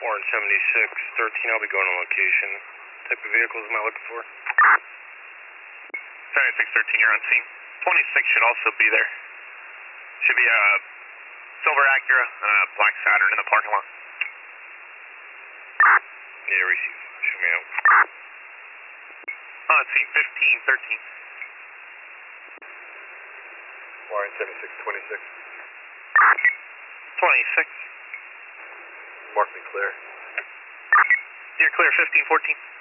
Orange 76, 13, I'll be going on location. Type of vehicles am I looking for? 76, 13, you're on scene. 26 should also be there. Should be a silver Acura and a black Saturn in the parking lot. Yeah, receive. Show me out. On scene, 15, 13. Orange 76, 26. 26. Mark me clear. You're clear, 15, 14.